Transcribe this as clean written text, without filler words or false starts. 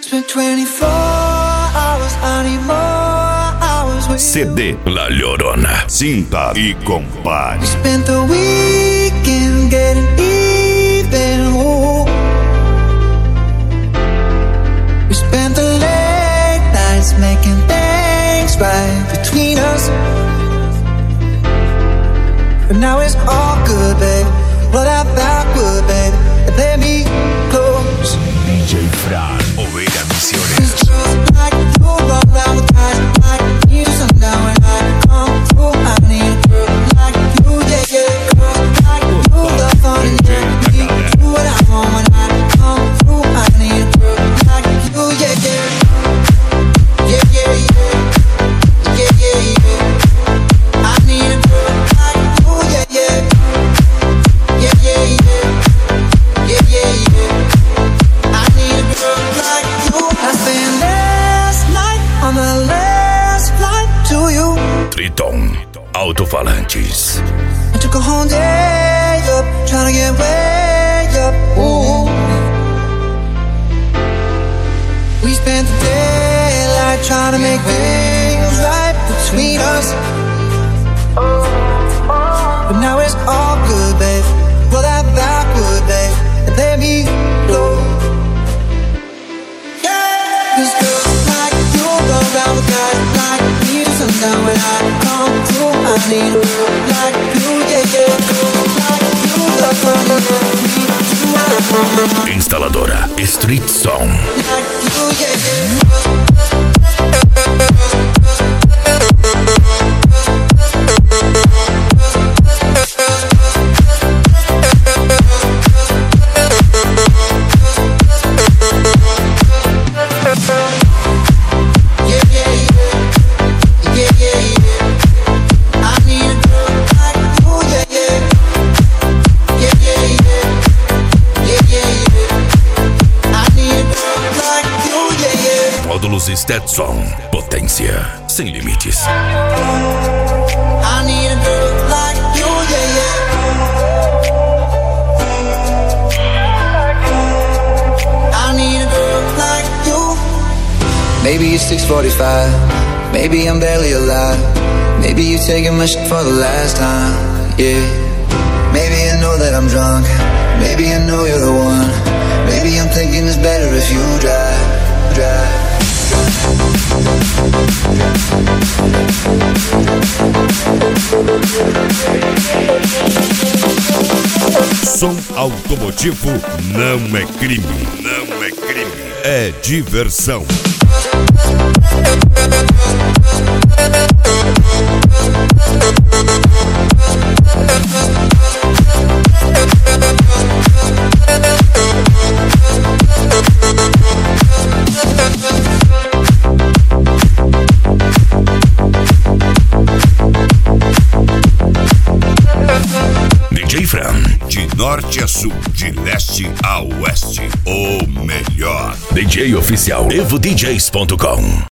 CD La Llorona. Sinta e compare. Spent the weekend getting even. Ooh. We spent the late nights making things right between us. But now it's all good, babe. Roll that backward, babe, and let me close. DJ Fran, Overa Misiones. It's just like you roll around with guys like me to sundown. When I come through, I need a girl like you, yeah, yeah. Girl like you, love on and yeah, me. Do what I want when I come through. I need a girl like you, yeah, yeah. Yeah, yeah, yeah. Yeah, yeah, yeah. I need a girl like you, yeah, yeah. Yeah, yeah, yeah. Yeah, yeah, yeah. I need a girl like you. I spent last night on the last flight to you. Triton Alto-Falantes. I took a whole day up, trying to get way up. Ooh. We spent the daylight trying to make things right between us. But now it's all good, babe. Roll that backward, babe, and let me go. Cause girls like you go around with guys like me to sundown. When I come through, I need a girl like you, yeah, yeah. Girls like you, love me, do what I want. Instaladora Street Sound. Like you, yeah, yeah. Módulos Stetson. Potência sem limites. I need a girl like you, yeah, yeah. I need a girl like you. Maybe it's 6:45. Maybe I'm barely alive. Maybe you're taking my shit for the last time, yeah. Maybe I know that I'm drunk. Maybe I know you're the one. Maybe I'm thinking it's better if you drive. Som automotivo não é crime. Não é crime. É diversão. DJ Fran, de norte a sul, de leste a oeste, o melhor. DJ oficial EvoDJs.com.